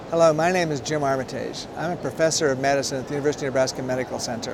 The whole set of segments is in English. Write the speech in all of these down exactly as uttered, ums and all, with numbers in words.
Hello, my name is Jim Armitage. I'm a professor of medicine at the University of Nebraska Medical Center.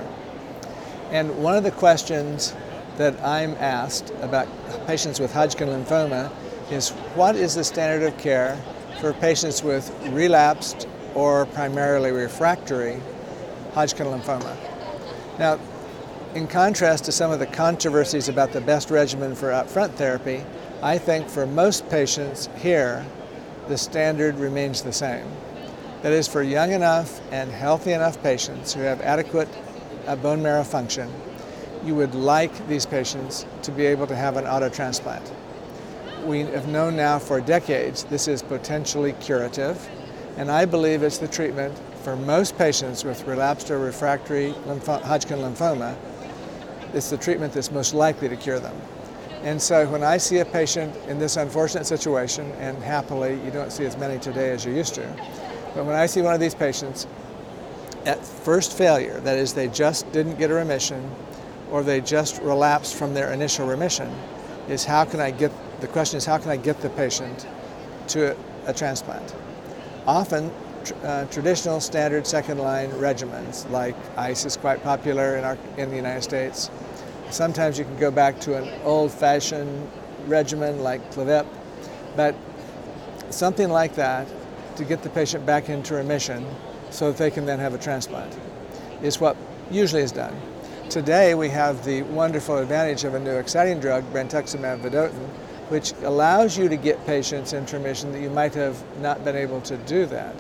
And one of the questions that I'm asked about patients with Hodgkin lymphoma is, what is the standard of care for patients with relapsed or primarily refractory Hodgkin lymphoma? Now, in contrast to some of the controversies about the best regimen for upfront therapy, I think for most patients here, the standard remains the same. That is, for young enough and healthy enough patients who have adequate uh, bone marrow function, you would like these patients to be able to have an auto transplant. We have known now for decades this is potentially curative, and I believe it's the treatment for most patients with relapsed or refractory lympho- Hodgkin lymphoma. It's the treatment that's most likely to cure them. And so when I see a patient in this unfortunate situation, and happily you don't see as many today as you used to, but when I see one of these patients at first failure, that is, they just didn't get a remission or they just relapsed from their initial remission, is how can I get, the question is how can I get the patient to a, a transplant? Often tr uh, traditional standard second line regimens like ICE is quite popular in, our, in the United States. Sometimes you can go back to an old-fashioned regimen like Clevip, but something like that to get the patient back into remission so that they can then have a transplant is what usually is done. Today we have the wonderful advantage of a new exciting drug, brentuximab vedotin, which allows you to get patients into remission that you might have not been able to do that.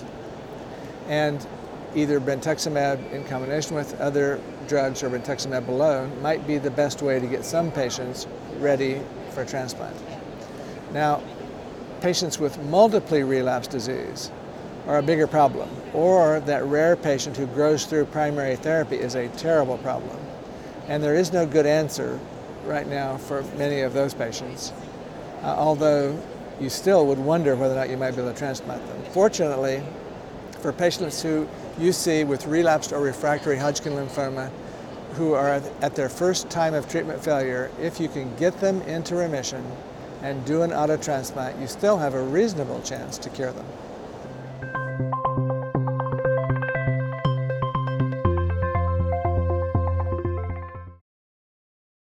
And either brentuximab in combination with other drugs or brentuximab alone might be the best way to get some patients ready for transplant. Now, patients with multiply relapsed disease are a bigger problem, or that rare patient who grows through primary therapy is a terrible problem. And there is no good answer right now for many of those patients, uh, although you still would wonder whether or not you might be able to transplant them. Fortunately, for patients who you see with relapsed or refractory Hodgkin lymphoma who are at their first time of treatment failure, if you can get them into remission and do an auto transplant, you still have a reasonable chance to cure them.